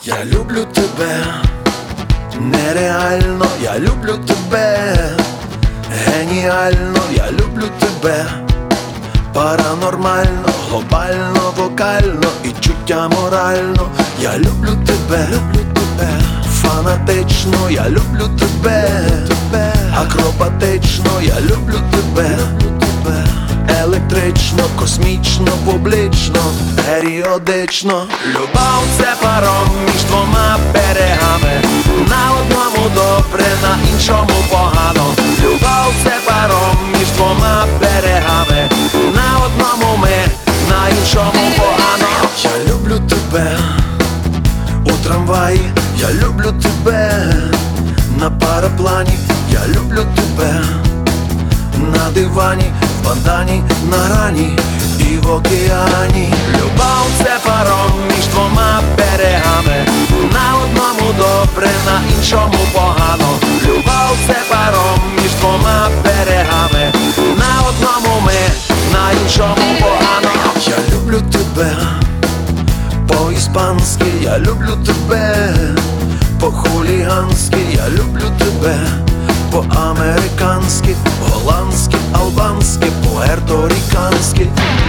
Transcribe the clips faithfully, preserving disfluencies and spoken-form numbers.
Я люблю тебе, нереально, я люблю тебе, геніально, я люблю тебе, паранормально, глобально, вокально і чуття морально. Я люблю тебе, люблю тебе, фанатично, я люблю тебе, акробатично, я люблю тебе, електрично, космічно, публічно, періодично. Любов – це паром між двома берегами, на одному добре, на іншому погано. Любов – це паром між двома берегами, на одному ми, на іншому погано. Я люблю тебе у трамваї, я люблю тебе на параплані, я люблю тебе на дивані, в бандані, на грані і в океані. Любов – це паром між двома берегами, на одному добре, на іншому погано. Любов – це паром між двома берегами, на одному ми, на іншому погано. Я люблю тебе по-іспанськи, я люблю тебе по-хуліганськи, я люблю тебе по-американськи, голландськи, албанськи, пуерториканськи.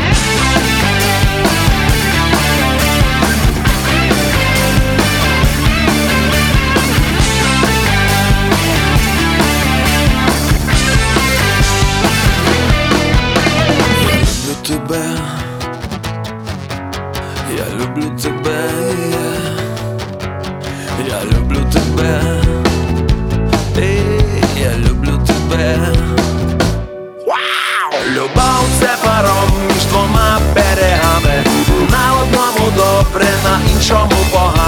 Я люблю тебе, я люблю тебе, я люблю тебе. Любов – це паром між двома берегами, на одному добре, на іншому погано.